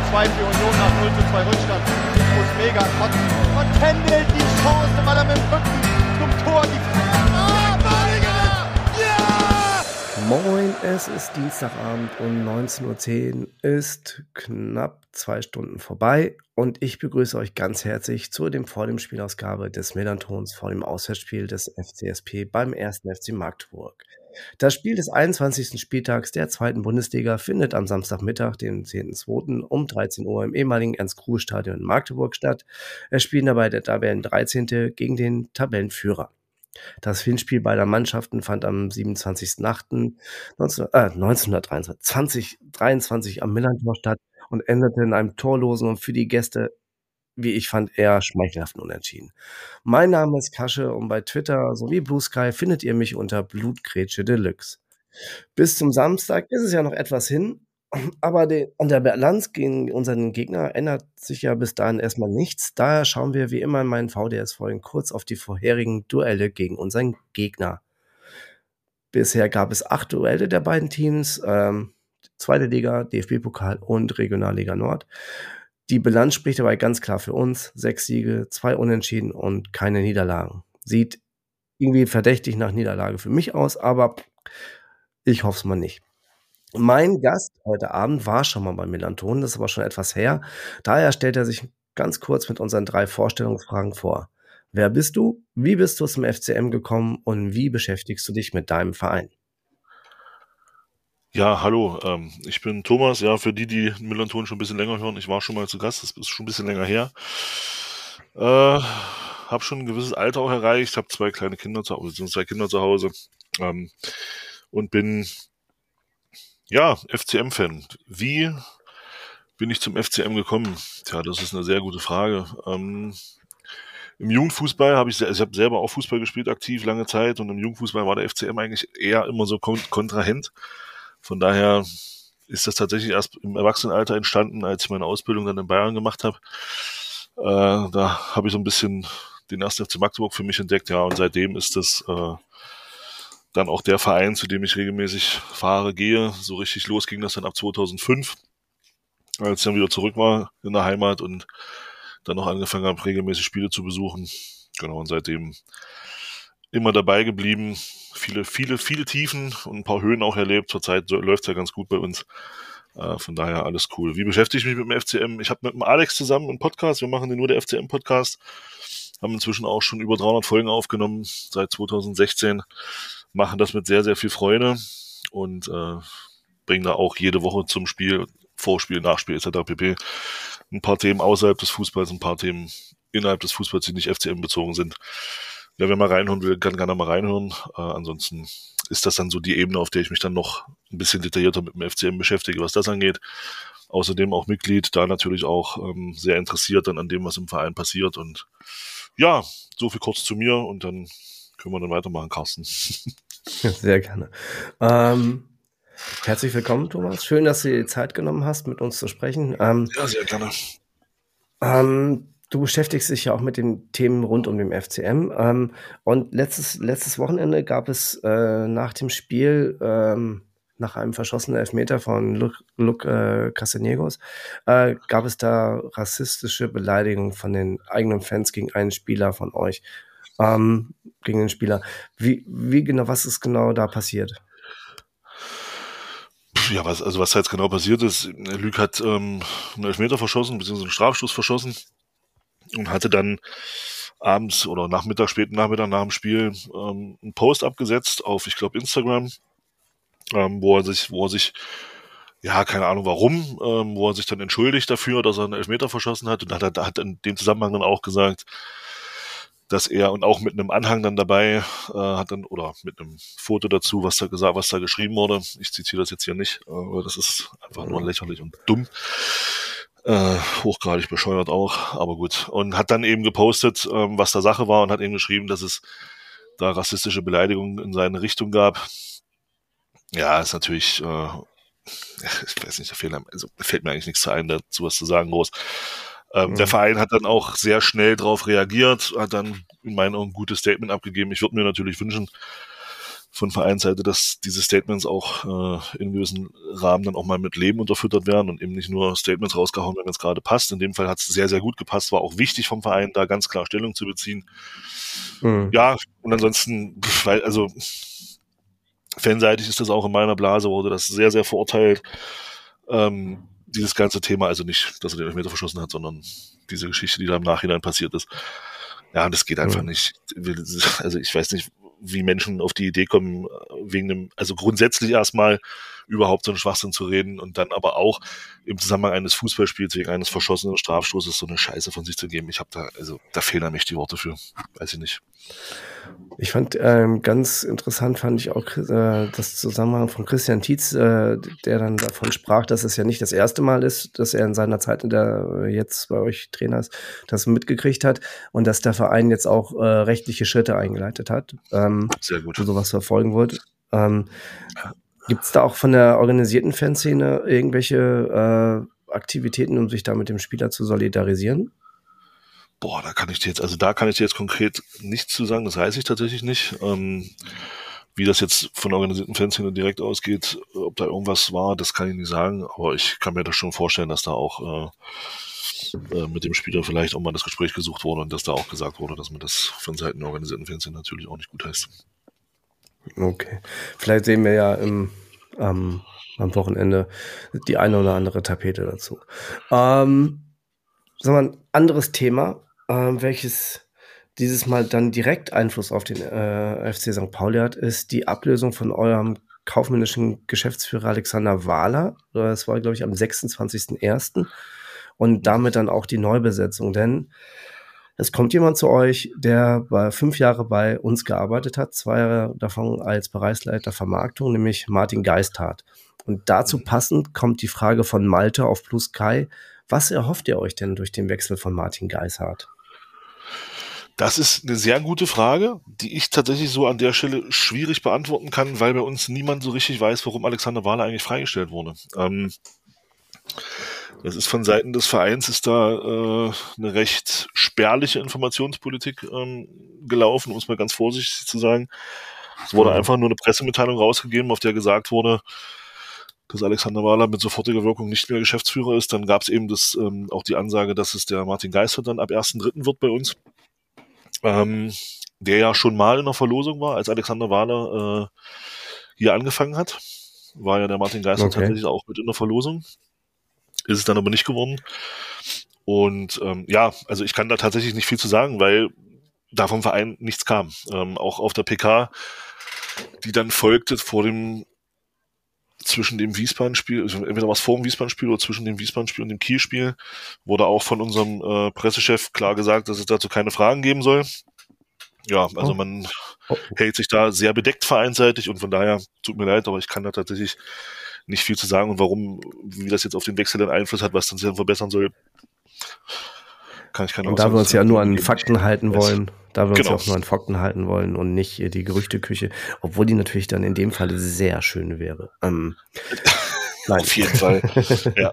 2 für Union nach 0:2 Rückstand. Ich muss mega kotzen. Und Kendall die Chance, weil er mit dem Rücken zum Tor die Moin, es ist Dienstagabend um 19:10 Uhr, ist knapp 2 Stunden vorbei und ich begrüße euch ganz herzlich zu dem vor dem Spielausgabe des Millerntons vor dem Auswärtsspiel des FCSP beim 1. FC Magdeburg. Das Spiel des 21. Spieltags der 2. Bundesliga findet am Samstagmittag, den 10.2. um 13 Uhr im ehemaligen Ernst-Kruhe-Stadion in Magdeburg statt. Es spielen dabei der Tabellen 13. gegen den Tabellenführer. Das Hinspiel beider Mannschaften fand am 2023 am Millerntor statt und endete in einem torlosen und für die Gäste, wie ich fand, eher schmeichelhaften Unentschieden. Mein Name ist Kasche und bei Twitter sowie Blue Sky findet ihr mich unter Blutgrätsche Deluxe. Bis zum Samstag ist es ja noch etwas hin, aber an der Bilanz gegen unseren Gegner ändert sich ja bis dahin erstmal nichts. Daher schauen wir wie immer in meinen VDS-Folgen kurz auf die vorherigen Duelle gegen unseren Gegner. Bisher gab es 8 Duelle der beiden Teams, zweite Liga, DFB-Pokal und Regionalliga Nord. Die Bilanz spricht dabei ganz klar für uns. 6 Siege, 2 Unentschieden und keine Niederlagen. Sieht irgendwie verdächtig nach Niederlage für mich aus, aber ich hoffe es mal nicht. Mein Gast heute Abend war schon mal beim Millernton, das ist aber schon etwas her. Daher stellt er sich ganz kurz mit unseren 3 Vorstellungsfragen vor. Wer bist du? Wie bist du zum FCM gekommen? Und wie beschäftigst du dich mit deinem Verein? Ja, hallo, ich bin Thomas. Ja, für die Millernton schon ein bisschen länger hören, ich war schon mal zu Gast, das ist schon ein bisschen länger her. Habe schon ein gewisses Alter auch erreicht, habe 2 kleine Kinder zu Hause, 2 Kinder zu Hause und bin ja FCM-Fan. Wie bin ich zum FCM gekommen? Tja, das ist eine sehr gute Frage. Im Jugendfußball habe ich selber auch Fußball gespielt, aktiv, lange Zeit, und im Jugendfußball war der FCM eigentlich eher immer so Kontrahent. Von daher ist das tatsächlich erst im Erwachsenenalter entstanden, als ich meine Ausbildung dann in Bayern gemacht habe. Da habe ich so ein bisschen den 1. FC Magdeburg für mich entdeckt, ja, und seitdem ist das dann auch der Verein, zu dem ich regelmäßig fahre, gehe. So richtig los ging das dann ab 2005, als ich dann wieder zurück war in der Heimat und dann noch angefangen habe, regelmäßig Spiele zu besuchen. Genau, und seitdem immer dabei geblieben. Viele Tiefen und ein paar Höhen auch erlebt. Zurzeit läuft es ja ganz gut bei uns. Von daher alles cool. Wie beschäftige ich mich mit dem FCM? Ich habe mit dem Alex zusammen einen Podcast. Wir machen den nur der FCM-Podcast. Haben inzwischen auch schon über 300 Folgen aufgenommen seit 2016. Machen das mit sehr, sehr viel Freude und bringen da auch jede Woche zum Spiel, Vorspiel, Nachspiel etc. pp. Ein paar Themen außerhalb des Fußballs, ein paar Themen innerhalb des Fußballs, die nicht FCM bezogen sind. Ja, wer mal reinhören will, kann gerne mal reinhören. Ansonsten ist das dann so die Ebene, auf der ich mich dann noch ein bisschen detaillierter mit dem FCM beschäftige, was das angeht. Außerdem auch Mitglied, da natürlich auch sehr interessiert dann an dem, was im Verein passiert. Und ja, so viel kurz zu mir und dann können wir dann weitermachen, Carsten. Sehr gerne. Herzlich willkommen, Thomas. Schön, dass du dir die Zeit genommen hast, mit uns zu sprechen. Ja, sehr gerne. Du beschäftigst dich ja auch mit den Themen rund um den FCM. Und letztes Wochenende gab es nach dem Spiel, nach einem verschossenen Elfmeter von Luke Castanegos, gab es da rassistische Beleidigungen von den eigenen Fans gegen einen Spieler von euch. Gegen den Spieler. Was ist genau da passiert? Ja, was jetzt genau passiert ist, Luke hat einen Elfmeter verschossen, beziehungsweise einen Strafstoß verschossen und hatte dann abends oder späten Nachmittag nach dem Spiel einen Post abgesetzt auf, ich glaube, Instagram, wo er sich, ja, keine Ahnung warum, wo er sich dann entschuldigt dafür, dass er einen Elfmeter verschossen hat, und hat in dem Zusammenhang dann auch gesagt, dass er, und auch mit einem Anhang dann dabei, hat dann, oder mit einem Foto dazu, was da geschrieben wurde. Ich zitiere das jetzt hier nicht, aber das ist einfach nur lächerlich und dumm. Hochgradig bescheuert auch, aber gut. Und hat dann eben gepostet, was da Sache war, und hat eben geschrieben, dass es da rassistische Beleidigungen in seine Richtung gab. Ja, ist natürlich, ich weiß nicht, da fällt mir eigentlich nichts ein, dazu was zu sagen, groß. Der Verein hat dann auch sehr schnell darauf reagiert, hat dann in meinen Augen ein gutes Statement abgegeben. Ich würde mir natürlich wünschen, von Vereinsseite, dass diese Statements auch in gewissen Rahmen dann auch mal mit Leben unterfüttert werden und eben nicht nur Statements rausgehauen, wenn es gerade passt. In dem Fall hat es sehr, sehr gut gepasst, war auch wichtig vom Verein, da ganz klar Stellung zu beziehen. Ja, und ansonsten, also fanseitig ist das auch in meiner Blase, wurde das sehr, sehr verurteilt. Dieses ganze Thema, also nicht, dass er den Elfmeter verschossen hat, sondern diese Geschichte, die da im Nachhinein passiert ist. Ja, das geht einfach nicht. Also ich weiß nicht, wie Menschen auf die Idee kommen, wegen dem, also grundsätzlich erstmal überhaupt so einen Schwachsinn zu reden und dann aber auch im Zusammenhang eines Fußballspiels wegen eines verschossenen Strafstoßes so eine Scheiße von sich zu geben. Da fehlen einem echt die Worte für. Weiß ich nicht. Ich fand ganz interessant, fand ich auch das Zusammenhang von Christian Tietz, der dann davon sprach, dass es ja nicht das erste Mal ist, dass er in seiner Zeit, in der jetzt bei euch Trainer ist, das mitgekriegt hat und dass der Verein jetzt auch rechtliche Schritte eingeleitet hat, sehr gut, wo sowas verfolgen wird. Gibt es da auch von der organisierten Fanszene irgendwelche Aktivitäten, um sich da mit dem Spieler zu solidarisieren? Boah, da kann ich dir jetzt konkret nichts zu sagen, das weiß ich tatsächlich nicht. Wie das jetzt von der organisierten Fanszene direkt ausgeht, ob da irgendwas war, das kann ich nicht sagen, aber ich kann mir das schon vorstellen, dass da auch mit dem Spieler vielleicht auch mal das Gespräch gesucht wurde und dass da auch gesagt wurde, dass man das von Seiten der organisierten Fanszene natürlich auch nicht gut heißt. Okay, vielleicht sehen wir ja am Wochenende die eine oder andere Tapete dazu. Sagen wir ein anderes Thema, welches dieses Mal dann direkt Einfluss auf den FC St. Pauli hat, ist die Ablösung von eurem kaufmännischen Geschäftsführer Alexander Wahler. Das war, glaube ich, am 26.01. Und damit dann auch die Neubesetzung, denn es kommt jemand zu euch, der 5 Jahre bei uns gearbeitet hat, 2 Jahre davon als Bereichsleiter Vermarktung, nämlich Martin Geisthardt. Und dazu passend kommt die Frage von Malte auf Blue Sky. Was erhofft ihr euch denn durch den Wechsel von Martin Geisthardt? Das ist eine sehr gute Frage, die ich tatsächlich so an der Stelle schwierig beantworten kann, weil bei uns niemand so richtig weiß, warum Alexander Wahler eigentlich freigestellt wurde. Das ist von Seiten des Vereins ist da eine recht spärliche Informationspolitik gelaufen, um es mal ganz vorsichtig zu sagen. Es wurde einfach nur eine Pressemitteilung rausgegeben, auf der gesagt wurde, dass Alexander Wahler mit sofortiger Wirkung nicht mehr Geschäftsführer ist. Dann gab es eben auch die Ansage, dass es der Martin Geisthardt dann ab 1.3. wird bei uns, der ja schon mal in der Verlosung war, als Alexander Wahler hier angefangen hat. War ja der Martin Geisthardt tatsächlich auch mit in der Verlosung. Ist es dann aber nicht geworden. Und also ich kann da tatsächlich nicht viel zu sagen, weil da vom Verein nichts kam. Auch auf der PK, die dann folgte zwischen dem Wiesbaden-Spiel, also entweder was vor dem Wiesbaden-Spiel oder zwischen dem Wiesbaden-Spiel und dem Kiel-Spiel, wurde auch von unserem Pressechef klar gesagt, dass es dazu keine Fragen geben soll. Ja, also man hält sich da sehr bedeckt vereinsseitig und von daher, tut mir leid, aber ich kann da tatsächlich nicht viel zu sagen und wie das jetzt auf den Wechsel dann Einfluss hat, was das dann verbessern soll, kann ich keine Aussage. Und da wir uns ja nur an Fakten halten wollen, und nicht die Gerüchteküche, obwohl die natürlich dann in dem Fall sehr schön wäre. Nein. Auf jeden Fall, ja.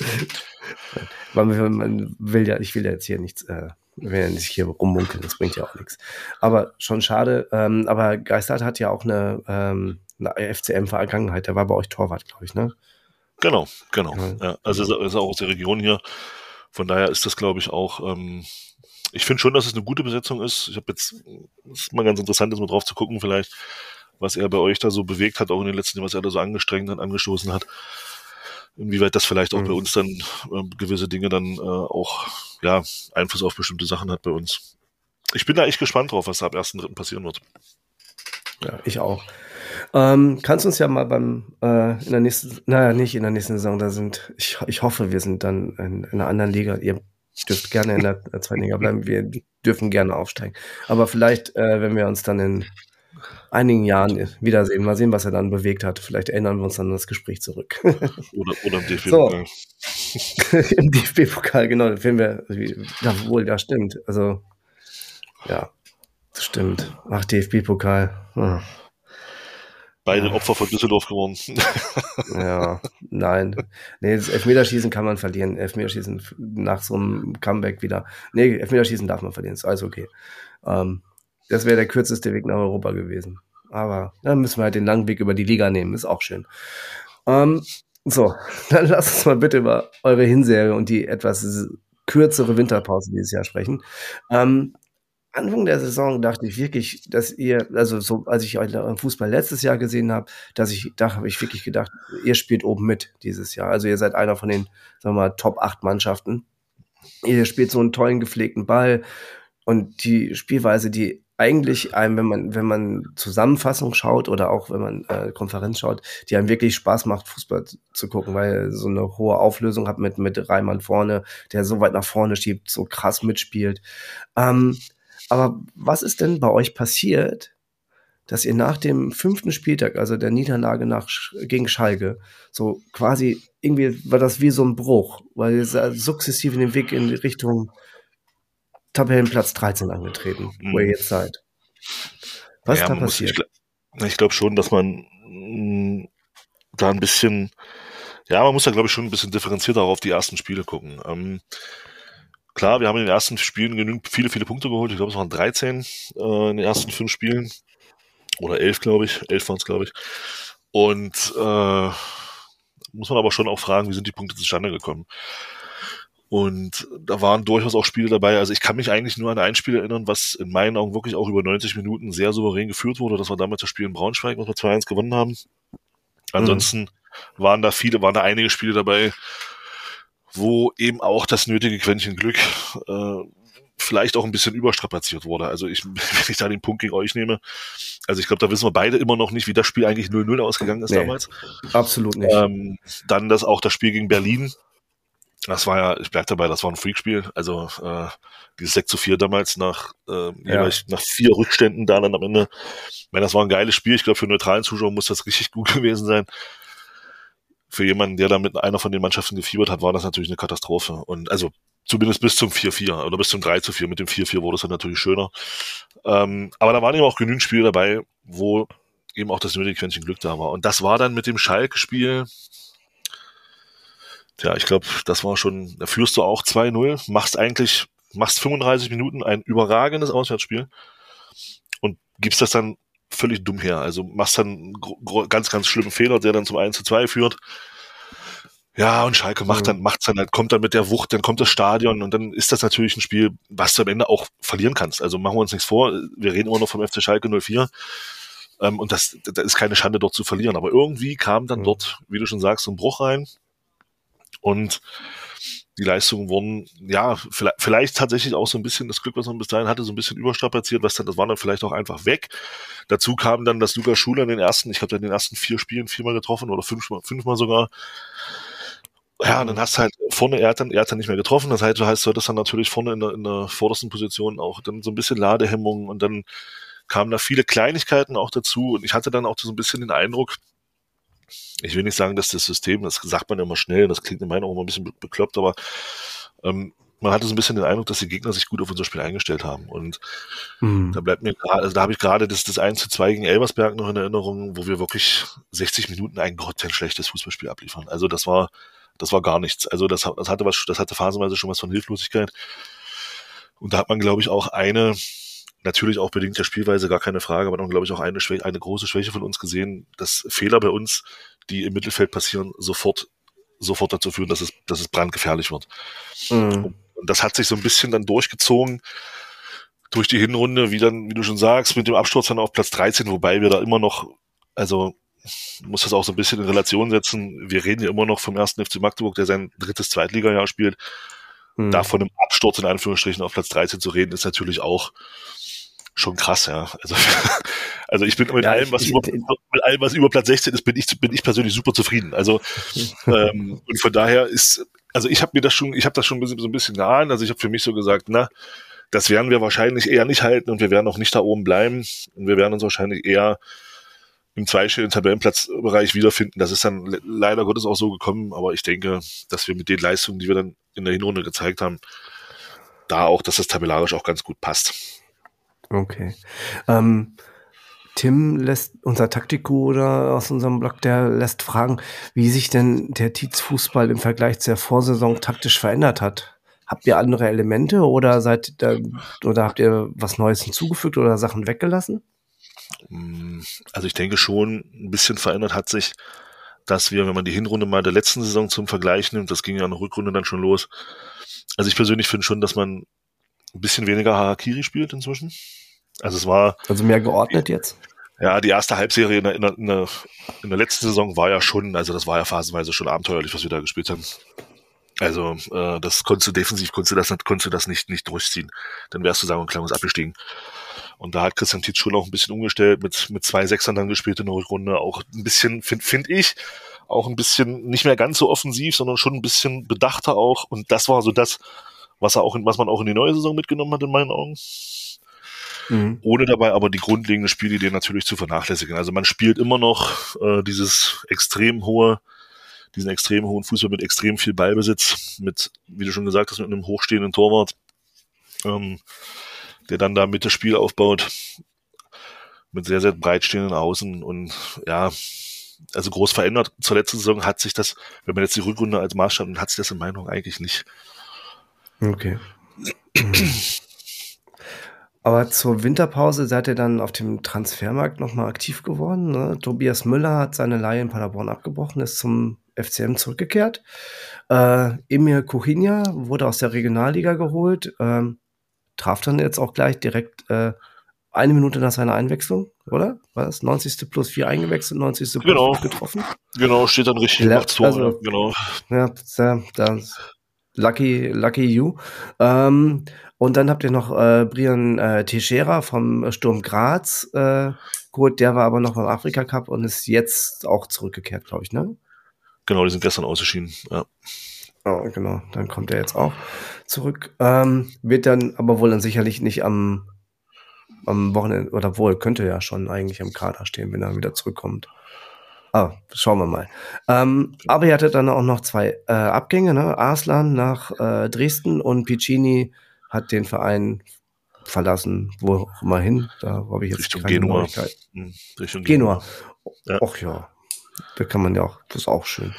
Ich will ja jetzt hier nichts, will ja nicht hier rummunkeln, das bringt ja auch nichts. Aber schon schade, aber Geisthardt hat ja auch eine FCM-Vergangenheit, der war bei euch Torwart, glaube ich, ne? Genau. Ja, also ist auch aus der Region hier. Von daher ist das, glaube ich, auch, ich finde schon, dass es eine gute Besetzung ist. Es ist mal ganz interessant, mal drauf zu gucken, vielleicht, was er bei euch da so bewegt hat, auch in den letzten Jahren, was er da so angestrengt hat, angestoßen hat. Inwieweit das vielleicht auch bei uns dann gewisse Dinge dann auch Einfluss auf bestimmte Sachen hat bei uns. Ich bin da echt gespannt drauf, was da ab 1.3. passieren wird. Ja, ich auch. Kannst du uns ja mal in der nächsten, nicht in der nächsten Saison, ich hoffe, wir sind dann in einer anderen Liga. Ihr dürft gerne in der zweiten Liga bleiben, wir dürfen gerne aufsteigen. Aber vielleicht, wenn wir uns dann in einigen Jahren wiedersehen, mal sehen, was er dann bewegt hat. Vielleicht erinnern wir uns dann an das Gespräch zurück. oder im DFB-Pokal. So. Im DFB-Pokal, genau, den finden wir, ja, stimmt. Also, ja, das stimmt. Ach, DFB-Pokal. Beide Opfer von Düsseldorf geworden. Ja, nein. Nee, das Elfmeterschießen kann man verlieren. Elfmeterschießen nach so einem Comeback wieder. Nee, Elfmeterschießen darf man verlieren. Ist alles okay. Das wäre der kürzeste Weg nach Europa gewesen. aber dann müssen wir halt den langen Weg über die Liga nehmen, ist auch schön. So, dann lasst uns mal bitte über eure Hinserie und die etwas kürzere Winterpause dieses Jahr sprechen. Anfang der Saison dachte ich wirklich, dass ihr, also so, als ich euch im Fußball letztes Jahr gesehen habe, da habe ich wirklich gedacht, ihr spielt oben mit dieses Jahr. Also ihr seid einer von den, sagen wir mal, Top 8 Mannschaften. Ihr spielt so einen tollen, gepflegten Ball und die Spielweise, die eigentlich einem, wenn man Zusammenfassung schaut oder auch wenn man Konferenz schaut, die einem wirklich Spaß macht, Fußball zu gucken, weil so eine hohe Auflösung hat mit Reimann vorne, der so weit nach vorne schiebt, so krass mitspielt. Aber was ist denn bei euch passiert, dass ihr nach dem 5. Spieltag, also der Niederlage gegen Schalke, so quasi, irgendwie war das wie so ein Bruch, weil ihr seid sukzessive den Weg in Richtung Tabellenplatz 13 angetreten, wo ihr jetzt seid. Was ist da passiert? Ich glaube schon, dass man da ein bisschen, man muss da glaube ich schon ein bisschen differenzierter auf die ersten Spiele gucken. Klar, wir haben in den ersten Spielen genügend viele Punkte geholt. Ich glaube, es waren 13 in den ersten 5 Spielen. Oder 11, glaube ich. 11 waren es, glaube ich. Und muss man aber schon auch fragen, wie sind die Punkte zustande gekommen? Und da waren durchaus auch Spiele dabei. Also ich kann mich eigentlich nur an ein Spiel erinnern, was in meinen Augen wirklich auch über 90 Minuten sehr souverän geführt wurde. Das war damals das Spiel in Braunschweig, was wir 2-1 gewonnen haben. Ansonsten waren da einige Spiele dabei, wo eben auch das nötige Quäntchen Glück vielleicht auch ein bisschen überstrapaziert wurde. Also wenn ich da den Punkt gegen euch nehme, also ich glaube, da wissen wir beide immer noch nicht, wie das Spiel eigentlich 0-0 ausgegangen ist damals. Absolut nicht. Dann auch das Spiel gegen Berlin. Das war ich bleib dabei, das war ein Freakspiel. Also dieses 6-4 damals nach 4 Rückständen da dann am Ende. Ich meine, das war ein geiles Spiel. Ich glaube, für neutralen Zuschauer muss das richtig gut gewesen sein. Für jemanden, der da mit einer von den Mannschaften gefiebert hat, war das natürlich eine Katastrophe. Und also zumindest bis zum 4-4 oder bis zum 3-4. Mit dem 4-4 wurde es dann natürlich schöner. Aber da waren eben auch genügend Spiele dabei, wo eben auch das nötige Quäntchen Glück da war. Und das war dann mit dem Schalke-Spiel, ich glaube, das war schon, da führst du auch 2-0, machst 35 Minuten ein überragendes Auswärtsspiel und gibst das dann völlig dumm her. Also machst dann einen ganz, ganz schlimmen Fehler, der dann zum 1-2 führt. Ja, und Schalke macht's dann halt, kommt dann mit der Wucht, dann kommt das Stadion und dann ist das natürlich ein Spiel, was du am Ende auch verlieren kannst. Also machen wir uns nichts vor, wir reden immer noch vom FC Schalke 04 und das ist keine Schande, dort zu verlieren. Aber irgendwie kam dann dort, wie du schon sagst, so ein Bruch rein und die Leistungen wurden, vielleicht tatsächlich auch so ein bisschen das Glück, was man bis dahin hatte, so ein bisschen überstrapaziert, das war dann vielleicht auch einfach weg. Dazu kam dann, dass Lukas Schuler in den ersten 4 Spielen 4-mal getroffen oder 5-mal sogar. Ja, und dann hast du halt vorne, er hat dann nicht mehr getroffen, das heißt, du hattest dann natürlich vorne in der vordersten Position auch dann so ein bisschen Ladehemmung und dann kamen da viele Kleinigkeiten auch dazu und ich hatte dann auch so ein bisschen den Eindruck, ich will nicht sagen, dass das System, das sagt man immer schnell, das klingt in meinen Augen immer ein bisschen bekloppt, aber man hatte so ein bisschen den Eindruck, dass die Gegner sich gut auf unser Spiel eingestellt haben. Und da habe ich gerade das 1-2 gegen Elversberg noch in Erinnerung, wo wir wirklich 60 Minuten ein grottenschlechtes Fußballspiel abliefern. Also das war gar nichts. Also das hatte phasenweise schon was von Hilflosigkeit. Und da hat man, glaube ich, auch natürlich auch bedingt der Spielweise, gar keine Frage, aber dann, glaube ich, auch eine große Schwäche von uns gesehen, dass Fehler bei uns, die im Mittelfeld passieren, sofort dazu führen, dass es brandgefährlich wird. Und das hat sich so ein bisschen dann durchgezogen durch die Hinrunde, wie du schon sagst, mit dem Absturz dann auf Platz 13, wobei wir da immer noch, also muss das auch so ein bisschen in Relation setzen. Wir reden ja immer noch vom 1. FC Magdeburg, der sein 3. Zweitligajahr spielt. Da von einem Absturz in Anführungsstrichen auf Platz 13 zu reden, ist natürlich auch schon krass, ja. Also ich bin mit allem, was über Platz 16 ist, bin ich persönlich super zufrieden. Also und von daher ich habe das schon so ein bisschen geahnt. Also ich habe für mich so gesagt, das werden wir wahrscheinlich eher nicht halten und wir werden auch nicht da oben bleiben und wir werden uns wahrscheinlich eher im zweistelligen Tabellenplatzbereich wiederfinden. Das ist dann leider Gottes auch so gekommen, aber ich denke, dass wir mit den Leistungen, die wir dann in der Hinrunde gezeigt haben, dass das tabellarisch auch ganz gut passt. Okay. Tim unser Taktikguru aus unserem Blog, der lässt fragen, wie sich denn der Tietz-Fußball im Vergleich zur Vorsaison taktisch verändert hat. Habt ihr andere Elemente oder habt ihr was Neues hinzugefügt oder Sachen weggelassen? Also ich denke schon, ein bisschen verändert hat sich, dass wir, wenn man die Hinrunde mal der letzten Saison zum Vergleich nimmt, das ging ja in der Rückrunde dann schon los. Also ich persönlich finde schon, dass man ein bisschen weniger Harakiri spielt inzwischen. Also es war... Also mehr geordnet jetzt? Ja, die erste Halbserie in der letzten Saison war ja schon, also das war ja phasenweise schon abenteuerlich, was wir da gespielt haben. Also das konntest du das nicht durchziehen. Dann wärst du sagen und klar abgestiegen. Und da hat Christian Tietz schon auch ein bisschen umgestellt, mit 2 Sechsern dann gespielt in der Rückrunde, auch ein bisschen, finde ich, auch ein bisschen nicht mehr ganz so offensiv, sondern schon ein bisschen bedachter auch. Und das war so das, was man auch in die neue Saison mitgenommen hat, in meinen Augen. Ohne dabei aber die grundlegende Spielidee natürlich zu vernachlässigen. Also man spielt immer noch diesen extrem hohen Fußball mit extrem viel Ballbesitz, mit, wie du schon gesagt hast, mit einem hochstehenden Torwart, der dann da mit das Spiel aufbaut, mit sehr, sehr breit stehenden Außen. Und ja, also groß verändert zur letzten Saison hat sich das, wenn man jetzt die Rückrunde als Maßstab nimmt, hat sich das in meiner Meinung eigentlich nicht. Okay. Aber zur Winterpause seid ihr dann auf dem Transfermarkt nochmal aktiv geworden. Ne? Tobias Müller hat seine Leihe in Paderborn abgebrochen, ist zum FCM zurückgekehrt. Emir Kuchinja wurde aus der Regionalliga geholt, traf dann jetzt auch gleich direkt 1 Minute nach seiner Einwechslung, oder? War das 90. plus 4 eingewechselt, 90. plus 5 getroffen? Genau, steht dann richtig macht's Tor. Also, genau. Ja, das Lucky you. Und dann habt ihr noch Brian Teixeira vom Sturm Graz geholt. Der war aber noch beim Afrika Cup und ist jetzt auch zurückgekehrt, glaube ich, ne? Genau, die sind gestern ausgeschieden, ja. Oh, genau, dann kommt er jetzt auch zurück. Wird dann aber wohl dann sicherlich nicht am Wochenende, oder wohl, könnte ja schon eigentlich im Kader stehen, wenn er wieder zurückkommt. Schauen wir mal. Aber ihr hattet dann auch noch 2 Abgänge, ne? Arslan nach Dresden und Piccini hat den Verein verlassen, wo auch immer hin. Da habe ich jetzt Richtung keine Genua. Neuigkeit. Richtung Genua. Ja. Ach ja, da kann man ja auch, das ist auch schön.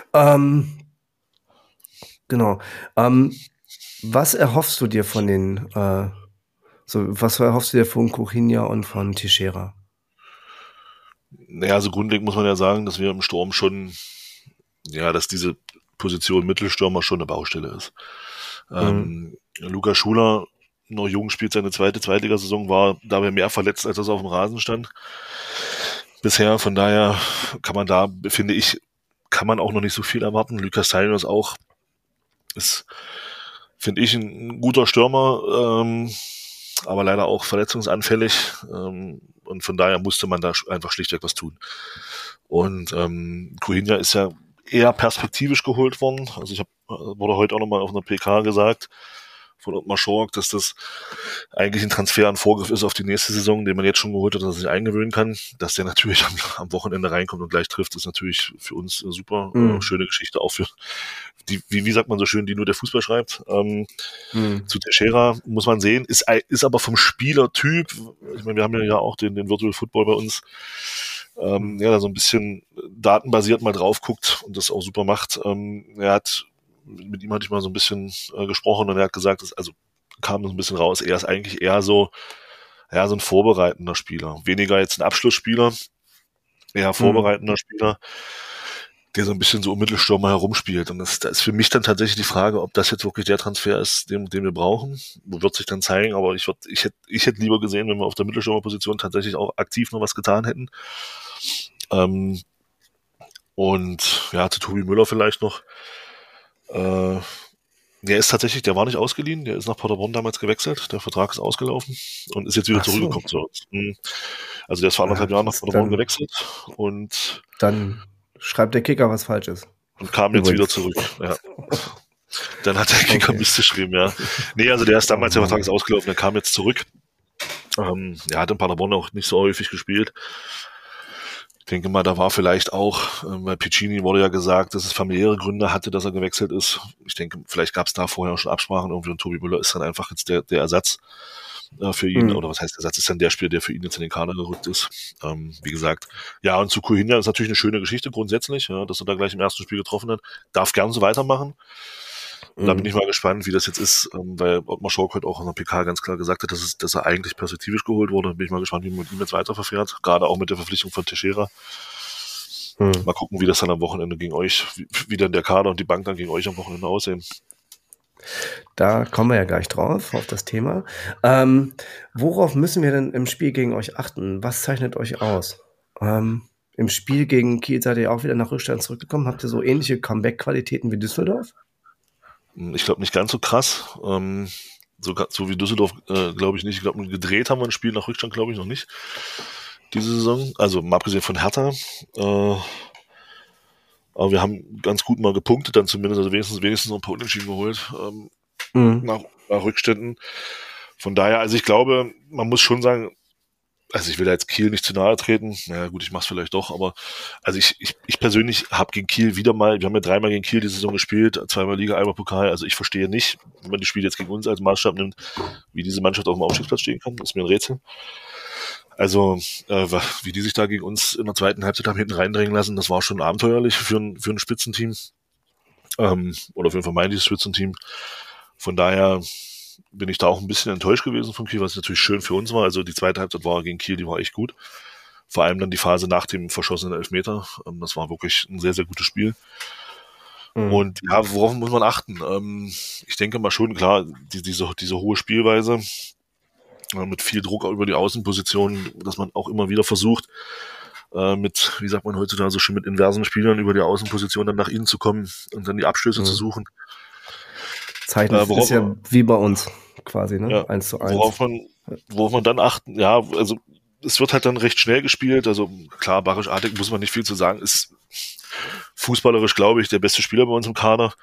Genau. Was erhoffst du dir von den, was erhoffst du dir von Kuchinja und von Teixeira? Naja, also grundlegend muss man ja sagen, dass wir im Sturm schon, ja, dass diese Position Mittelstürmer schon eine Baustelle ist. Lukas Schuler, noch jung, spielt seine zweite Zweitligasaison, war dabei mehr verletzt, als er auf dem Rasen stand. Bisher, von daher kann man da, finde ich, kann man auch noch nicht so viel erwarten. Lukas Salinas auch ist, finde ich, ein guter Stürmer, aber leider auch verletzungsanfällig. Und von daher musste man da einfach schlichtweg was tun. Und Kuhinja ist ja eher perspektivisch geholt worden. Also wurde heute auch nochmal auf einer PK gesagt von Ottmar Schork, dass das eigentlich ein Transfer, ein Vorgriff ist auf die nächste Saison, den man jetzt schon geholt hat, dass er sich eingewöhnen kann. Dass der natürlich am Wochenende reinkommt und gleich trifft, ist natürlich für uns eine super schöne Geschichte, auch für die, wie sagt man so schön, die nur der Fußball schreibt. Zu Teixeira muss man sehen, ist aber vom Spielertyp, ich meine, wir haben ja auch den Virtual Football bei uns, da so ein bisschen datenbasiert mal drauf guckt und das auch super macht. Mit ihm hatte ich mal so ein bisschen gesprochen und er hat gesagt, kam so ein bisschen raus, er ist eigentlich eher so ein vorbereitender Spieler. Weniger jetzt ein Abschlussspieler, eher vorbereitender Spieler, der so ein bisschen so um Mittelstürmer herumspielt. Und da ist für mich dann tatsächlich die Frage, ob das jetzt wirklich der Transfer ist, den wir brauchen. Wird sich dann zeigen, aber ich hätte lieber gesehen, wenn wir auf der Mittelstürmerposition tatsächlich auch aktiv noch was getan hätten. Und ja, zu Tobi Müller vielleicht noch. Der war nicht ausgeliehen, der ist nach Paderborn damals gewechselt, der Vertrag ist ausgelaufen und ist jetzt wieder zurückgekommen zu uns. Also der ist vor 1,5 Jahren nach Paderborn gewechselt und dann schreibt der Kicker was Falsches. Und kam jetzt wieder zurück, ja. Dann hat der Kicker Mist geschrieben, ja. Nee, also der ist damals, der Vertrag ist ausgelaufen, der kam jetzt zurück. Er hat in Paderborn auch nicht so häufig gespielt. Ich denke mal, da war vielleicht auch, bei Piccini wurde ja gesagt, dass es familiäre Gründe hatte, dass er gewechselt ist. Ich denke, vielleicht gab es da vorher auch schon Absprachen irgendwie und Tobi Müller ist dann einfach jetzt der Ersatz für ihn, oder was heißt Ersatz, ist dann der Spieler, der für ihn jetzt in den Kader gerückt ist. Wie gesagt, ja, und zu Kuhinja ist natürlich eine schöne Geschichte grundsätzlich, ja, dass er da gleich im ersten Spiel getroffen hat. Darf gern so weitermachen. Und da bin ich mal gespannt, wie das jetzt ist, weil Ottmar Schork heute auch in der PK ganz klar gesagt hat, dass er eigentlich perspektivisch geholt wurde. Bin ich mal gespannt, wie man mit ihm jetzt weiterverfährt, gerade auch mit der Verpflichtung von Teixeira. Mal gucken, wie das dann am Wochenende gegen euch, wie dann der Kader und die Bank dann gegen euch am Wochenende aussehen. Da kommen wir ja gleich drauf, auf das Thema. Worauf müssen wir denn im Spiel gegen euch achten? Was zeichnet euch aus? Im Spiel gegen Kiel seid ihr auch wieder nach Rückstand zurückgekommen. Habt ihr so ähnliche Comeback-Qualitäten wie Düsseldorf? Ich glaube nicht ganz so krass. So wie Düsseldorf glaube ich nicht. Ich glaube, gedreht haben wir ein Spiel nach Rückstand, glaube ich, noch nicht. Diese Saison. Also mal abgesehen von Hertha. Aber wir haben ganz gut mal gepunktet, dann zumindest, also wenigstens noch ein paar Unentschieden geholt nach Rückständen. Von daher, also ich glaube, man muss schon sagen, also ich will da jetzt Kiel nicht zu nahe treten. Naja gut, ich mach's vielleicht doch, aber also ich persönlich habe gegen Kiel wieder mal, wir haben ja 3-mal gegen Kiel die Saison gespielt, 2-mal Liga, 1-mal Pokal. Also ich verstehe nicht, wenn man die Spiele jetzt gegen uns als Maßstab nimmt, wie diese Mannschaft auf dem Aufstiegsplatz stehen kann. Das ist mir ein Rätsel. Also, wie die sich da gegen uns in der zweiten Halbzeit haben hinten reindrängen lassen, das war schon abenteuerlich für ein Spitzenteam. Oder für ein vermeintliches Spitzenteam. Von daher bin ich da auch ein bisschen enttäuscht gewesen von Kiel, was natürlich schön für uns war. Also die zweite Halbzeit war gegen Kiel, die war echt gut. Vor allem dann die Phase nach dem verschossenen Elfmeter. Das war wirklich ein sehr, sehr gutes Spiel. Und ja, worauf muss man achten? Ich denke mal schon, klar, diese hohe Spielweise mit viel Druck über die Außenposition, dass man auch immer wieder versucht, mit, wie sagt man heutzutage so schön, mit inversen Spielern über die Außenposition dann nach innen zu kommen und dann die Abstöße zu suchen. Zeichen ist ja wie bei uns quasi, ne? Ja, 1:1. Worauf man dann achten, ja, also es wird halt dann recht schnell gespielt, also klar, Barisch Artig muss man nicht viel zu sagen, ist fußballerisch, glaube ich, der beste Spieler bei uns im Kader.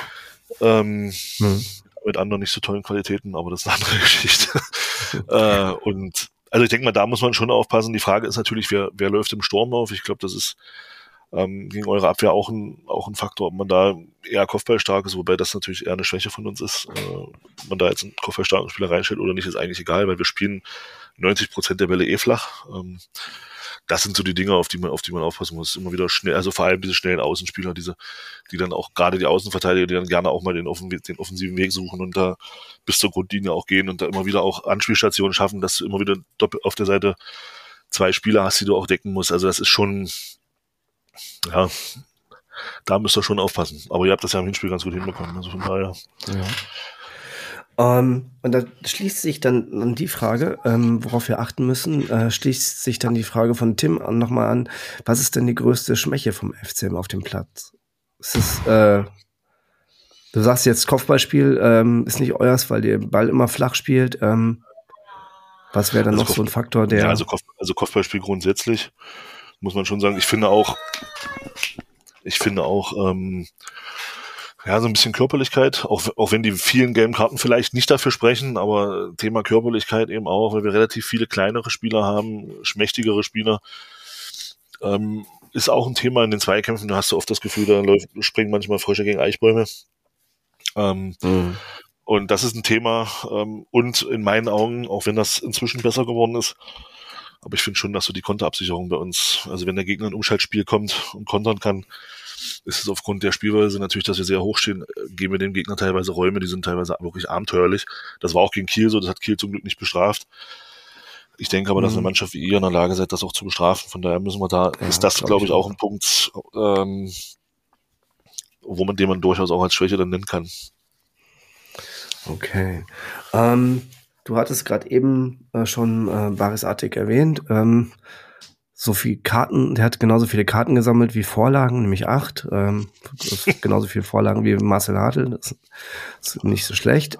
Mit anderen nicht so tollen Qualitäten, aber das ist eine andere Geschichte. Und also ich denke mal, da muss man schon aufpassen. Die Frage ist natürlich, wer läuft im Sturm auf? Ich glaube, das ist gegen eure Abwehr auch ein Faktor, ob man da eher kopfballstark ist, wobei das natürlich eher eine Schwäche von uns ist. Ob man da jetzt einen kopfballstarken Spieler reinstellt oder nicht, ist eigentlich egal, weil wir spielen 90% der Bälle flach. Das sind so die Dinge, auf die man aufpassen muss. Immer wieder schnell, also vor allem diese schnellen Außenspieler, die dann auch gerade die Außenverteidiger, die dann gerne auch mal den offensiven Weg suchen und da bis zur Grundlinie auch gehen und da immer wieder auch Anspielstationen schaffen, dass du immer wieder auf der Seite 2 Spieler hast, die du auch decken musst. Also das ist schon, ja, da müsst ihr schon aufpassen. Aber ihr habt das ja im Hinspiel ganz gut hinbekommen. Also von daher. Ja. Und da schließt sich dann die Frage, worauf wir achten müssen, schließt sich dann die Frage von Tim nochmal an, was ist denn die größte Schwäche vom FCM auf dem Platz? Es ist, du sagst jetzt, Kopfballspiel ist nicht euers, weil ihr Ball immer flach spielt. Was wäre dann noch so ein Faktor, der... Ja, also Kopfballspiel grundsätzlich, muss man schon sagen. Ich finde auch, ja, so ein bisschen Körperlichkeit, auch wenn die vielen gelben Karten vielleicht nicht dafür sprechen, aber Thema Körperlichkeit eben auch, weil wir relativ viele kleinere Spieler haben, schmächtigere Spieler, ist auch ein Thema in den Zweikämpfen. Da hast du oft das Gefühl, da springen manchmal Frösche gegen Eichbäume. Und das ist ein Thema. Und in meinen Augen, auch wenn das inzwischen besser geworden ist, aber ich finde schon, dass so die Konterabsicherung bei uns, also wenn der Gegner in ein Umschaltspiel kommt und kontern kann, ist es aufgrund der Spielweise natürlich, dass wir sehr hoch stehen, geben wir dem Gegner teilweise Räume, die sind teilweise wirklich abenteuerlich. Das war auch gegen Kiel so, das hat Kiel zum Glück nicht bestraft. Ich denke aber, dass eine Mannschaft wie ihr in der Lage seid, das auch zu bestrafen. Von daher müssen wir da, ist das, glaube ich, auch ein Punkt, den man durchaus auch als Schwäche dann nennen kann. Okay. Du hattest gerade eben schon Baris Artig erwähnt. So viel Karten, der hat genauso viele Karten gesammelt wie Vorlagen, nämlich 8. Genauso viele Vorlagen wie Marcel Hartl. Das ist nicht so schlecht.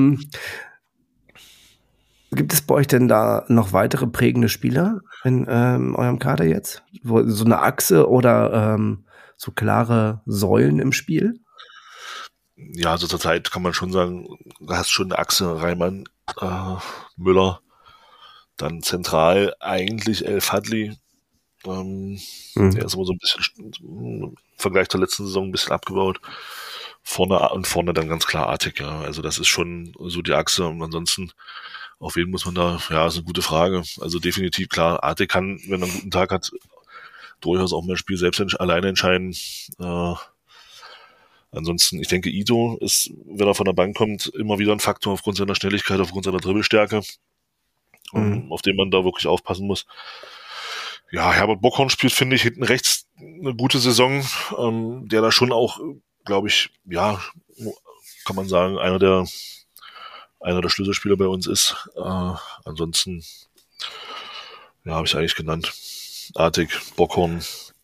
Gibt es bei euch denn da noch weitere prägende Spieler in eurem Kader jetzt? So eine Achse oder so klare Säulen im Spiel? Ja, also zurzeit kann man schon sagen, du hast schon eine Achse, Reimann, Müller, dann zentral eigentlich El Fadli. Der ist aber so ein bisschen im Vergleich zur letzten Saison ein bisschen abgebaut. Vorne dann ganz klar Artig, ja. Also das ist schon so die Achse. Und ansonsten, auf wen muss man da? Ja, ist eine gute Frage. Also definitiv klar, Artig kann, wenn er einen guten Tag hat, durchaus auch mal ein Spiel selbst alleine entscheiden. Ansonsten, ich denke, Ito ist, wenn er von der Bank kommt, immer wieder ein Faktor aufgrund seiner Schnelligkeit, aufgrund seiner Dribbelstärke, auf den man da wirklich aufpassen muss. Ja, Herbert Bockhorn spielt, finde ich, hinten rechts eine gute Saison, der da schon auch, glaube ich, ja, kann man sagen, einer der Schlüsselspieler bei uns ist. Ansonsten, ja, habe ich eigentlich genannt. Artig, Bockhorn.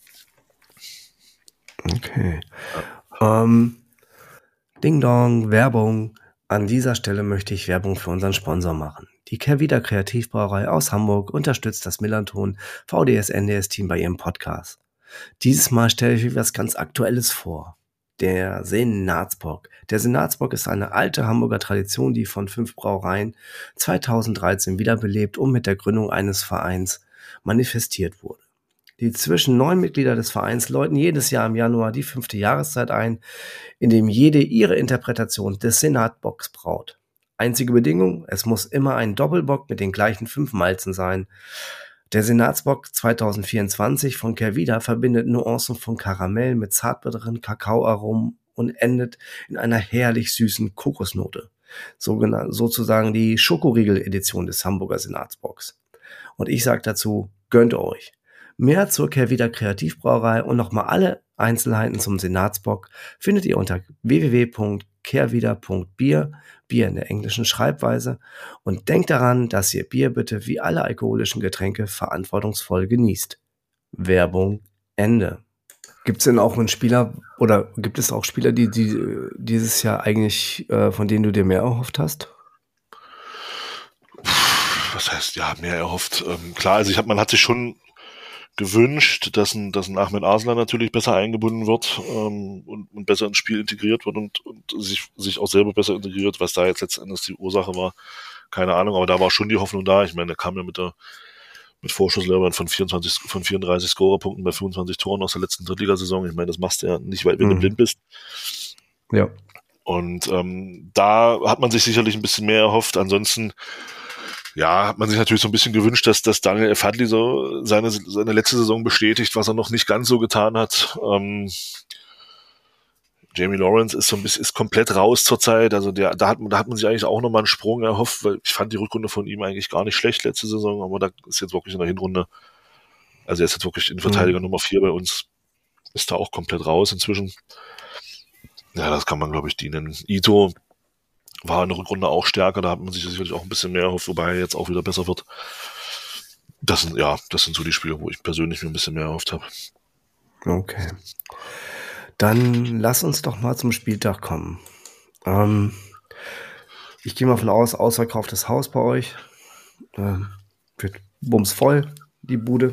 Okay. Ding Dong, Werbung. An dieser Stelle möchte ich Werbung für unseren Sponsor machen. Die Kehrwieder Kreativbrauerei aus Hamburg unterstützt das Millanton VDS-NDS-Team bei ihrem Podcast. Dieses Mal stelle ich euch was ganz Aktuelles vor. Der Senatsbock. Der Senatsbock ist eine alte Hamburger Tradition, die von 5 Brauereien 2013 wiederbelebt und mit der Gründung eines Vereins manifestiert wurde. Die zwischen 9 Mitglieder des Vereins läuten jedes Jahr im Januar die 5. Jahreszeit ein, in dem jede ihre Interpretation des Senatbocks braut. Einzige Bedingung, es muss immer ein Doppelbock mit den gleichen 5 Malzen sein. Der Senatsbock 2024 von Kehrwieder verbindet Nuancen von Karamell mit zartbitteren Kakaoaromen und endet in einer herrlich süßen Kokosnote. Sozusagen die Schokoriegel-Edition des Hamburger Senatsbocks. Und ich sage dazu, gönnt euch. Mehr zur Kehrwieder Kreativbrauerei und nochmal alle Einzelheiten zum Senatsbock findet ihr unter www.kehrwieder.bier, Bier in der englischen Schreibweise. Und denkt daran, dass ihr Bier bitte wie alle alkoholischen Getränke verantwortungsvoll genießt. Werbung Ende. Gibt es denn auch einen Spieler oder gibt es auch Spieler, die dieses Jahr eigentlich, von denen du dir mehr erhofft hast? Was heißt, ja, mehr erhofft? Klar, also man hat sich schon gewünscht, dass ein Ahmed Arslan natürlich besser eingebunden wird und besser ins Spiel integriert wird und sich auch selber besser integriert. Was da jetzt letztendlich die Ursache war, keine Ahnung, aber da war schon die Hoffnung da. Ich meine, er kam ja mit Vorschusslorbeeren von 34 Scorerpunkten bei 25 Toren aus der letzten Drittligasaison. Ich meine, das machst du ja nicht, weil wenn du blind bist. Ja. Und da hat man sich sicherlich ein bisschen mehr erhofft. Ansonsten ja, hat man sich natürlich so ein bisschen gewünscht, dass Daniel F. Hadley so seine letzte Saison bestätigt, was er noch nicht ganz so getan hat. Jamie Lawrence ist komplett raus zurzeit. Also da hat man sich eigentlich auch nochmal einen Sprung erhofft, weil ich fand die Rückrunde von ihm eigentlich gar nicht schlecht letzte Saison, aber da ist jetzt wirklich in der Hinrunde, also er ist jetzt wirklich Innenverteidiger Nummer 4 bei uns, ist da auch komplett raus inzwischen. Ja, das kann man, glaube ich, dienen. Ito war in der Rückrunde auch stärker, da hat man sich sicherlich auch ein bisschen mehr erhofft, wobei er jetzt auch wieder besser wird. Das sind so die Spiele, wo ich persönlich mir ein bisschen mehr erhofft habe. Okay. Dann lass uns doch mal zum Spieltag kommen. Ich gehe mal von aus, ausverkauftes Haus bei euch. Wird bumsvoll, die Bude.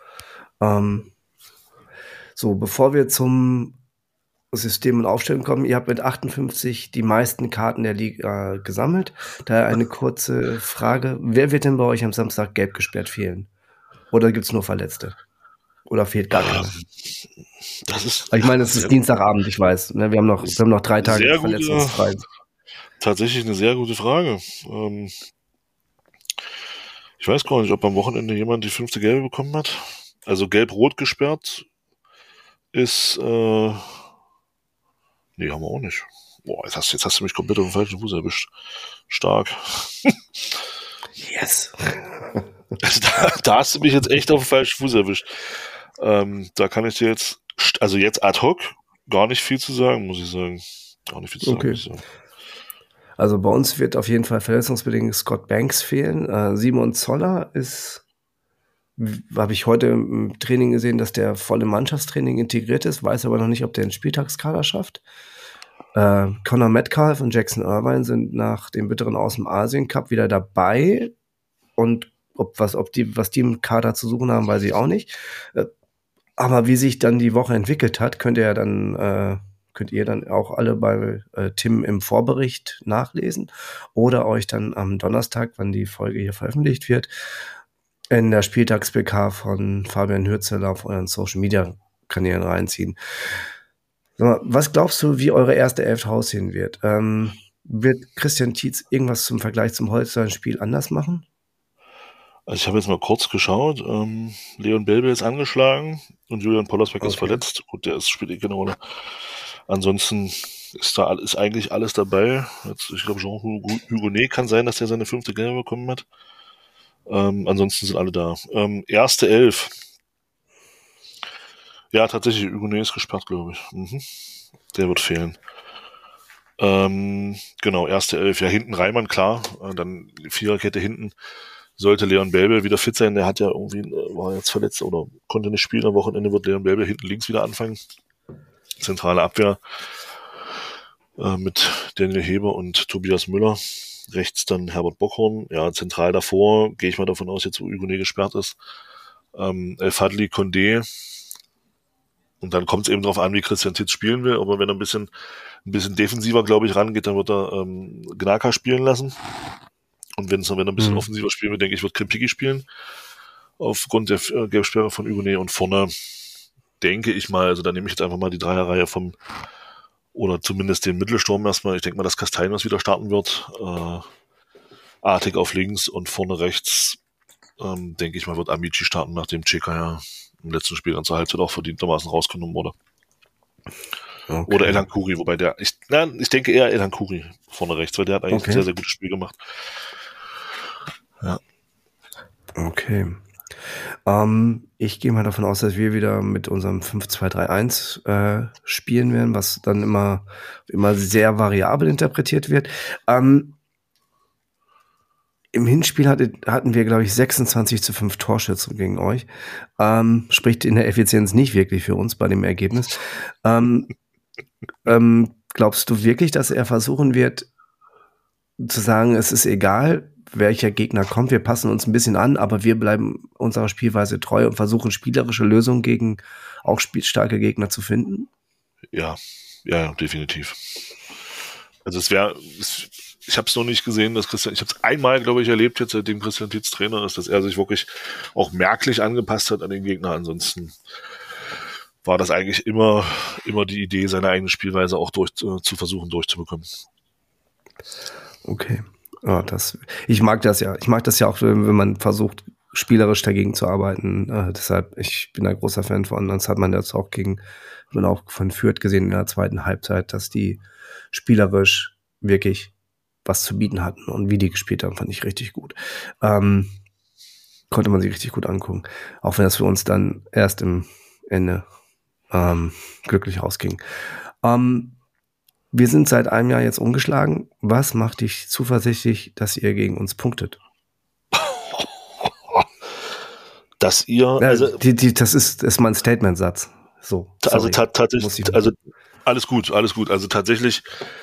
So, bevor wir zum System und Aufstellung kommen, ihr habt mit 58 die meisten Karten der Liga gesammelt. Daher eine kurze Frage. Wer wird denn bei euch am Samstag gelb gesperrt fehlen? Oder gibt es nur Verletzte? Oder fehlt gar keiner? Ich meine, es ist Dienstagabend, ich weiß. Wir haben noch 3 Tage verletzungsfrei. Tatsächlich eine sehr gute Frage. Ich weiß gar nicht, ob am Wochenende jemand die 5. Gelbe bekommen hat. Also gelb-rot gesperrt ist nee, haben wir auch nicht. Boah, jetzt hast du mich komplett auf den falschen Fuß erwischt. Stark. Yes. Also da hast du mich jetzt echt auf den falschen Fuß erwischt. Da kann ich dir jetzt ad hoc gar nicht viel zu sagen, muss ich sagen. Gar nicht viel zu sagen. Also bei uns wird auf jeden Fall verletzungsbedingt Scott Banks fehlen. Simon Zoller habe ich heute im Training gesehen, dass der voll im Mannschaftstraining integriert ist, weiß aber noch nicht, ob der den Spieltagskader schafft. Connor Metcalf und Jackson Irvine sind nach dem bitteren Aus dem Asien Cup wieder dabei und was die im Kader zu suchen haben, weiß ich auch nicht. Aber wie sich dann die Woche entwickelt hat, könnt ihr dann auch alle bei Tim im Vorbericht nachlesen oder euch dann am Donnerstag, wann die Folge hier veröffentlicht wird, in der Spieltags-PK von Fabian Hürzeler auf euren Social-Media-Kanälen reinziehen. So, was glaubst du, wie eure erste Elf aussehen wird? Wird Christian Tietz irgendwas zum Vergleich zum Holstein-Spiel anders machen? Also ich habe jetzt mal kurz geschaut. Leon Belbe ist angeschlagen und Julian Pollersbeck ist verletzt. Gut, der spielt keine Rolle. Ansonsten ist eigentlich alles dabei. Jetzt, ich glaube, Jean Hugonet kann sein, dass der seine 5. Gelbe bekommen hat. Ansonsten sind alle da. Erste 11. Ja, tatsächlich, Hugonet ist gesperrt, glaube ich. Der wird fehlen. Genau, erste 11. Ja, hinten Reimann, klar. Dann Viererkette hinten. Sollte Leon Belbel wieder fit sein. Der hat ja irgendwie, war jetzt verletzt oder konnte nicht spielen. Am Wochenende wird Leon Belbel hinten links wieder anfangen. Zentrale Abwehr mit Daniel Heber und Tobias Müller. Rechts dann Herbert Bockhorn. Ja, zentral davor gehe ich mal davon aus, jetzt wo Hugonet gesperrt ist. El Fadli, Condé. Und dann kommt es eben darauf an, wie Christian Titz spielen will. Aber wenn er ein bisschen defensiver, glaube ich, rangeht, dann wird er Gnaka spielen lassen. Und wenn er ein bisschen offensiver spielen will, denke ich, wird Krempicki spielen. Aufgrund der Gelbsperre von Hugonet. Und vorne denke ich mal, also da nehme ich jetzt einfach mal die Dreierreihe oder zumindest den Mittelsturm erstmal. Ich denke mal, dass Castellanos wieder starten wird. Artig auf links und vorne rechts, denke ich mal, wird Amici starten, nachdem Cheka ja im letzten Spiel dann zur Halbzeit auch verdientermaßen rausgenommen wurde. Okay. Oder Elan Kuri, wobei ich denke eher Elan Kuri vorne rechts, weil der hat eigentlich ein sehr, sehr gutes Spiel gemacht. Ja. Okay. Ich gehe mal davon aus, dass wir wieder mit unserem 5-2-3-1 spielen werden, was dann immer sehr variabel interpretiert wird. Im Hinspiel hatten wir, glaube ich, 26:5 Torschüsse gegen euch. Spricht in der Effizienz nicht wirklich für uns bei dem Ergebnis. Glaubst du wirklich, dass er versuchen wird, zu sagen, es ist egal, welcher Gegner kommt, wir passen uns ein bisschen an, aber wir bleiben unserer Spielweise treu und versuchen spielerische Lösungen gegen auch spielstarke Gegner zu finden? Ja, definitiv. Also ich habe es noch nicht gesehen, ich habe es einmal, glaube ich, erlebt, jetzt seitdem Christian Titz Trainer ist, dass er sich wirklich auch merklich angepasst hat an den Gegner. Ansonsten war das eigentlich immer die Idee, seine eigene Spielweise auch zu versuchen durchzubekommen. Okay. Ja, ich mag das ja. Ich mag das ja auch, wenn man versucht, spielerisch dagegen zu arbeiten. Deshalb, ich bin ein großer Fan von. Das hat man jetzt auch von Fürth gesehen in der zweiten Halbzeit, dass die spielerisch wirklich was zu bieten hatten. Und wie die gespielt haben, fand ich richtig gut. Konnte man sich richtig gut angucken. Auch wenn das für uns dann erst im Ende glücklich ausging. Wir sind seit einem Jahr jetzt ungeschlagen. Was macht dich zuversichtlich, dass ihr gegen uns punktet? Dass ihr... das ist mal ein Statement-Satz. So, also tatsächlich... Also alles gut. Also tatsächlich...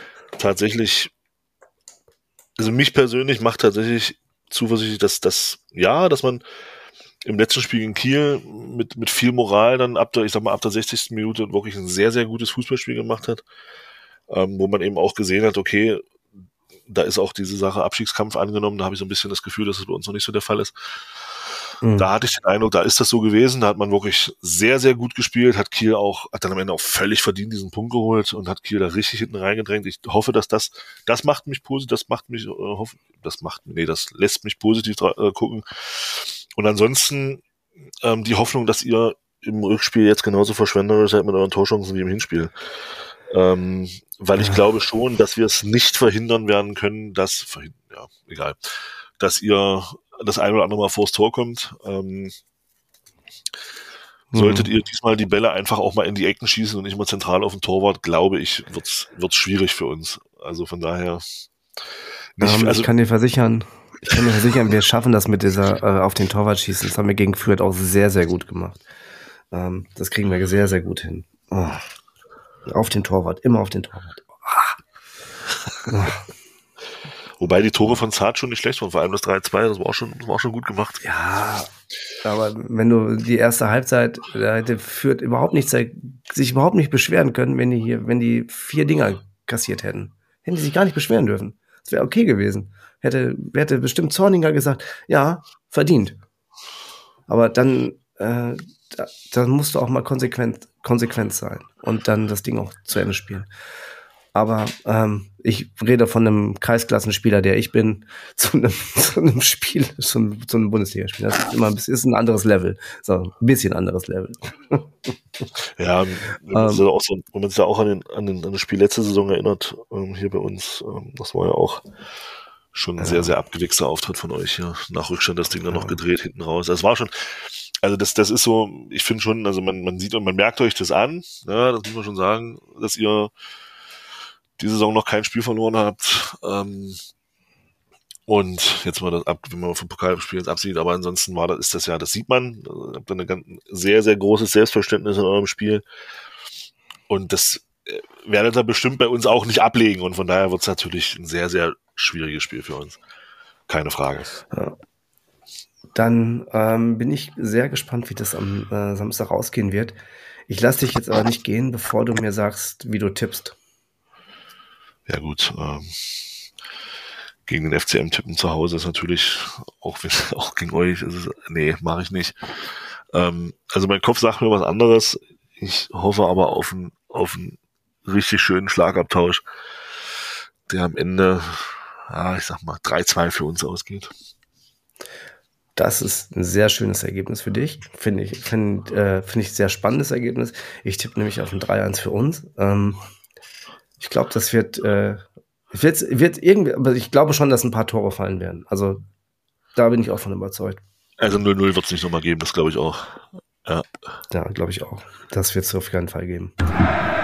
Also mich persönlich macht tatsächlich zuversichtlich, dass man im letzten Spiel gegen Kiel mit viel Moral dann ab der 60. Minute wirklich ein sehr, sehr gutes Fußballspiel gemacht hat. Wo man eben auch gesehen hat, okay, da ist auch diese Sache Abstiegskampf angenommen, da habe ich so ein bisschen das Gefühl, dass es bei uns noch nicht so der Fall ist. Da hatte ich den Eindruck, da ist das so gewesen, da hat man wirklich sehr, sehr gut gespielt, hat dann am Ende auch völlig verdient diesen Punkt geholt und hat Kiel da richtig hinten reingedrängt. Ich hoffe, dass das macht mich positiv, das lässt mich positiv gucken. Und ansonsten die Hoffnung, dass ihr im Rückspiel jetzt genauso verschwenderisch seid mit euren Torchancen wie im Hinspiel. Weil ich glaube schon, dass wir es nicht verhindern werden können, dass ihr das ein oder andere Mal vors Tor kommt. Solltet ihr diesmal die Bälle einfach auch mal in die Ecken schießen und nicht mal zentral auf den Torwart, glaube ich, wird's schwierig für uns. Also von daher ich kann dir versichern, wir schaffen das mit dieser auf den Torwart schießen. Das haben wir gegen Fürth auch sehr, sehr gut gemacht. Das kriegen wir sehr, sehr gut hin. Oh. Auf den Torwart, immer auf den Torwart. Wobei die Tore von Zart schon nicht schlecht waren, vor allem das 3-2, das war auch schon gut gemacht. Ja, aber wenn du die erste Halbzeit, da hätte Fürth sich überhaupt nicht beschweren können, wenn die 4 Dinger kassiert hätten. Hätten die sich gar nicht beschweren dürfen. Das wäre okay gewesen. Hätte bestimmt Zorniger gesagt, ja, verdient. Aber dann musst du auch mal konsequent sein und dann das Ding auch zu Ende spielen. Aber ich rede von einem Kreisklassenspieler, der ich bin, zu einem Spiel, zu einem Bundesligaspieler. Das ist immer ist ein anderes Level. So, ein bisschen anderes Level. Ja, wenn man sich da auch an das Spiel letzte Saison erinnert, hier bei uns, das war ja auch schon ein sehr, sehr abgewichster Auftritt von euch hier. Nach Rückstand das Ding dann noch gedreht hinten raus. Das war schon, also das ist so, ich finde schon, also man sieht und man merkt euch das an, ja, das muss man schon sagen, dass ihr die Saison noch kein Spiel verloren habt. Und jetzt mal wenn man vom Pokalspiel jetzt absieht, aber ansonsten das sieht man. Ihr habt ein ganz sehr, sehr großes Selbstverständnis in eurem Spiel. Und das werdet ihr bestimmt bei uns auch nicht ablegen. Und von daher wird es natürlich ein sehr, sehr schwieriges Spiel für uns. Keine Frage. Ja. Dann bin ich sehr gespannt, wie das am Samstag ausgehen wird. Ich lasse dich jetzt aber nicht gehen, bevor du mir sagst, wie du tippst. Ja gut, gegen den FCM tippen zu Hause ist natürlich, auch gegen euch, nee, mache ich nicht. Also mein Kopf sagt mir was anderes. Ich hoffe aber auf einen richtig schönen Schlagabtausch, der am Ende, ich sag mal, 3-2 für uns ausgeht. Das ist ein sehr schönes Ergebnis für dich. Finde ich ein sehr spannendes Ergebnis. Ich tippe nämlich auf ein 3-1 für uns. Ich glaube, das wird irgendwie, aber ich glaube schon, dass ein paar Tore fallen werden. Also da bin ich auch von überzeugt. Also 0-0 wird es nicht nochmal geben, das glaube ich auch. Ja, glaube ich auch. Das wird es auf keinen Fall geben.